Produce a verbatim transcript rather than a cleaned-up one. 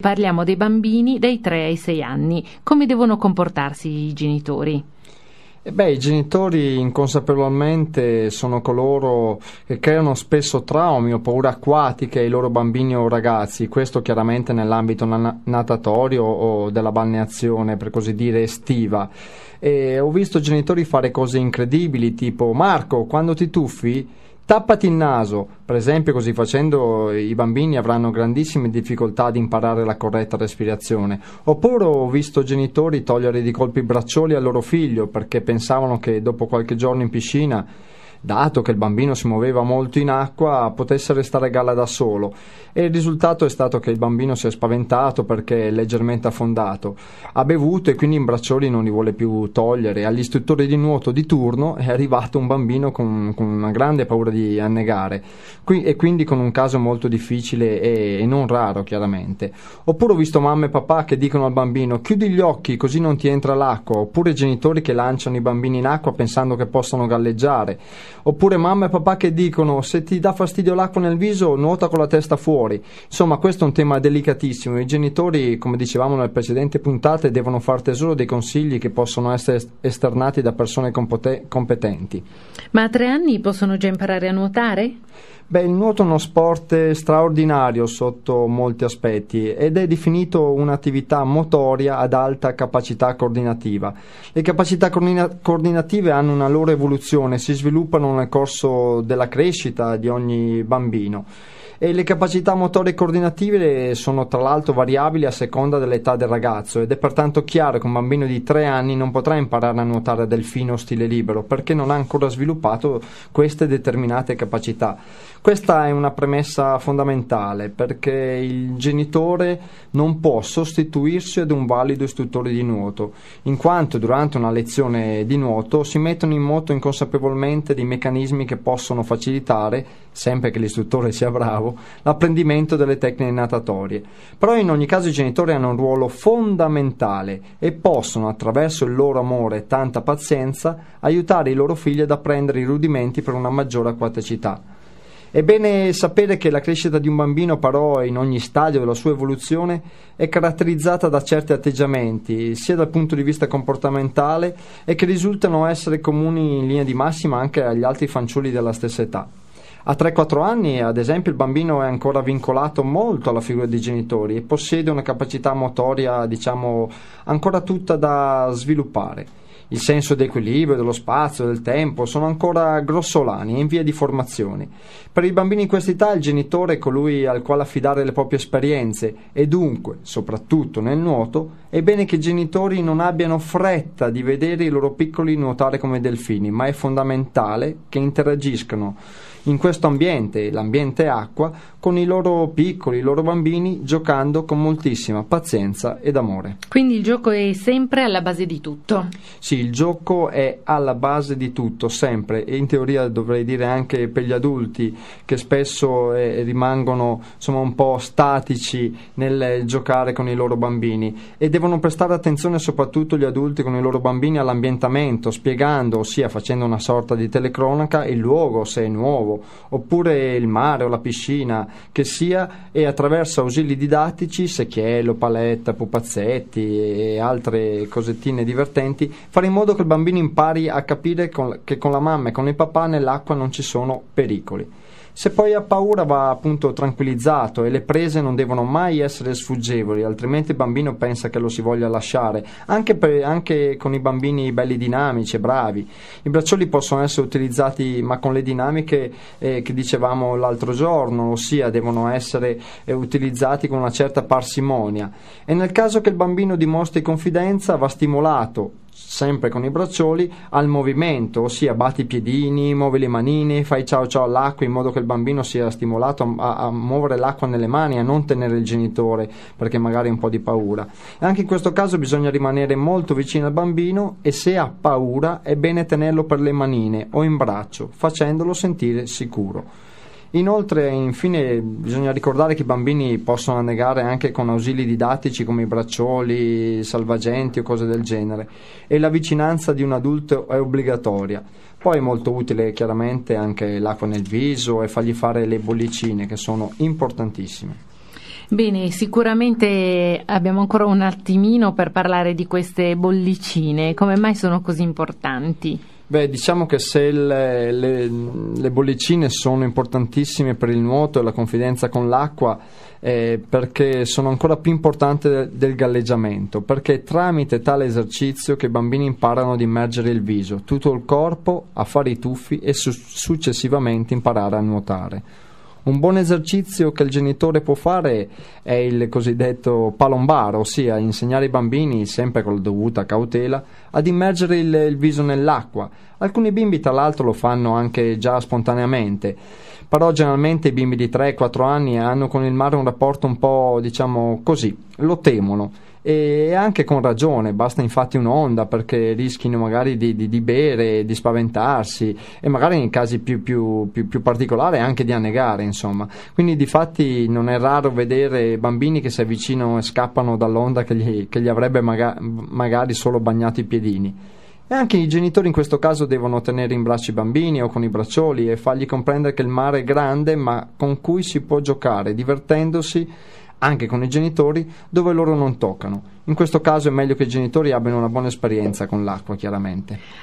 Parliamo dei bambini dai tre ai sei anni. Come devono comportarsi i genitori? E beh, i genitori inconsapevolmente sono coloro che creano spesso traumi o paure acquatiche ai loro bambini o ragazzi, questo chiaramente nell'ambito na- natatorio o della balneazione, per così dire, estiva. E ho visto genitori fare cose incredibili, tipo: Marco, quando ti tuffi, tappati il naso. Per esempio, così facendo i bambini avranno grandissime difficoltà ad imparare la corretta respirazione. Oppure ho visto genitori togliere di colpo i braccioli al loro figlio perché pensavano che dopo qualche giorno in piscina, dato che il bambino si muoveva molto in acqua, potesse restare a galla da solo, e il risultato è stato che il bambino si è spaventato perché è leggermente affondato, ha bevuto e quindi i braccioli non li vuole più togliere. All'istruttore di nuoto di turno è arrivato un bambino con, con una grande paura di annegare, qui, e quindi con un caso molto difficile e, e non raro, chiaramente. Oppure ho visto mamme e papà che dicono al bambino: chiudi gli occhi così non ti entra l'acqua, oppure genitori che lanciano i bambini in acqua pensando che possano galleggiare. Oppure mamma e papà che dicono: se ti dà fastidio l'acqua nel viso, nuota con la testa fuori. Insomma, questo è un tema delicatissimo. I genitori, come dicevamo nelle precedenti puntate, devono far tesoro dei consigli che possono essere esternati da persone compote- competenti. Ma a tre anni possono già imparare a nuotare? Beh, il nuoto è uno sport straordinario sotto molti aspetti ed è definito un'attività motoria ad alta capacità coordinativa. Le capacità coordina- coordinative hanno una loro evoluzione, si sviluppano nel corso della crescita di ogni bambino. E le capacità motorie coordinative sono tra l'altro variabili a seconda dell'età del ragazzo, ed è pertanto chiaro che un bambino di tre anni non potrà imparare a nuotare a delfino o stile libero perché non ha ancora sviluppato queste determinate capacità. Questa è una premessa fondamentale, perché il genitore non può sostituirsi ad un valido istruttore di nuoto, in quanto durante una lezione di nuoto si mettono in moto inconsapevolmente dei meccanismi che possono facilitare, sempre che l'istruttore sia bravo, l'apprendimento delle tecniche natatorie. Però in ogni caso i genitori hanno un ruolo fondamentale e possono, attraverso il loro amore e tanta pazienza, aiutare i loro figli ad apprendere i rudimenti per una maggiore acquaticità. È bene sapere che la crescita di un bambino, però, in ogni stadio della sua evoluzione, è caratterizzata da certi atteggiamenti, sia dal punto di vista comportamentale, e che risultano essere comuni in linea di massima anche agli altri fanciulli della stessa età. A tre quattro anni, ad esempio, il bambino è ancora vincolato molto alla figura dei genitori e possiede una capacità motoria, diciamo, ancora tutta da sviluppare. Il senso di equilibrio, dello spazio, del tempo sono ancora grossolani e in via di formazione. Per i bambini in quest'età il genitore è colui al quale affidare le proprie esperienze e dunque, soprattutto nel nuoto, è bene che i genitori non abbiano fretta di vedere i loro piccoli nuotare come delfini, ma è fondamentale che interagiscano in questo ambiente, l'ambiente acqua, con i loro piccoli, i loro bambini, giocando con moltissima pazienza ed amore. Quindi il gioco è sempre alla base di tutto? Sì, il gioco è alla base di tutto, sempre, e in teoria dovrei dire anche per gli adulti, che spesso eh, rimangono insomma un po' statici nel giocare con i loro bambini, e devono prestare attenzione soprattutto gli adulti con i loro bambini all'ambientamento, spiegando, ossia facendo una sorta di telecronaca, il luogo, se è nuovo, oppure il mare o la piscina che sia, e attraverso ausili didattici, secchiello, paletta, pupazzetti e altre cosettine divertenti, fare in modo che il bambino impari a capire con, che con la mamma e con il papà nell'acqua non ci sono pericoli. Se poi ha paura va appunto tranquillizzato, e le prese non devono mai essere sfuggevoli, altrimenti il bambino pensa che lo si voglia lasciare, anche, per, anche con i bambini belli dinamici e bravi. I braccioli possono essere utilizzati ma con le dinamiche eh, che dicevamo l'altro giorno, ossia devono essere eh, utilizzati con una certa parsimonia, e nel caso che il bambino dimostri confidenza va stimolato, sempre con i braccioli, al movimento, ossia batti i piedini, muovi le manine, fai ciao ciao all'acqua, in modo che il bambino sia stimolato a, a muovere l'acqua nelle mani, a non tenere il genitore perché magari ha un po' di paura. E anche in questo caso bisogna rimanere molto vicino al bambino, e se ha paura è bene tenerlo per le manine o in braccio, facendolo sentire sicuro. Inoltre, infine, bisogna ricordare che i bambini possono annegare anche con ausili didattici come i braccioli, salvagenti o cose del genere, e la vicinanza di un adulto è obbligatoria. Poi è molto utile chiaramente anche l'acqua nel viso e fargli fare le bollicine, che sono importantissime. Bene, sicuramente abbiamo ancora un attimino per parlare di queste bollicine. Come mai sono così importanti? Beh, diciamo che se le, le, le bollicine sono importantissime per il nuoto e la confidenza con l'acqua, eh, perché sono ancora più importanti del, del galleggiamento, perché è tramite tale esercizio che i bambini imparano ad immergere il viso, tutto il corpo, a fare i tuffi e su- successivamente imparare a nuotare. Un buon esercizio che il genitore può fare è il cosiddetto palombaro, ossia insegnare ai bambini, sempre con la dovuta cautela, ad immergere il, il viso nell'acqua. Alcuni bimbi tra l'altro lo fanno anche già spontaneamente, però generalmente i bimbi di tre quattro anni hanno con il mare un rapporto un po', diciamo così, lo temono. E anche con ragione, basta infatti un'onda perché rischino magari di, di, di bere, di spaventarsi e magari in casi più, più, più, più particolari anche di annegare, insomma. Quindi difatti non è raro vedere bambini che si avvicinano e scappano dall'onda che gli, che gli avrebbe maga- magari solo bagnato i piedini. E anche i genitori in questo caso devono tenere in braccio i bambini o con i braccioli e fargli comprendere che il mare è grande ma con cui si può giocare, divertendosi anche con i genitori dove loro non toccano. In questo caso è meglio che i genitori abbiano una buona esperienza con l'acqua, chiaramente.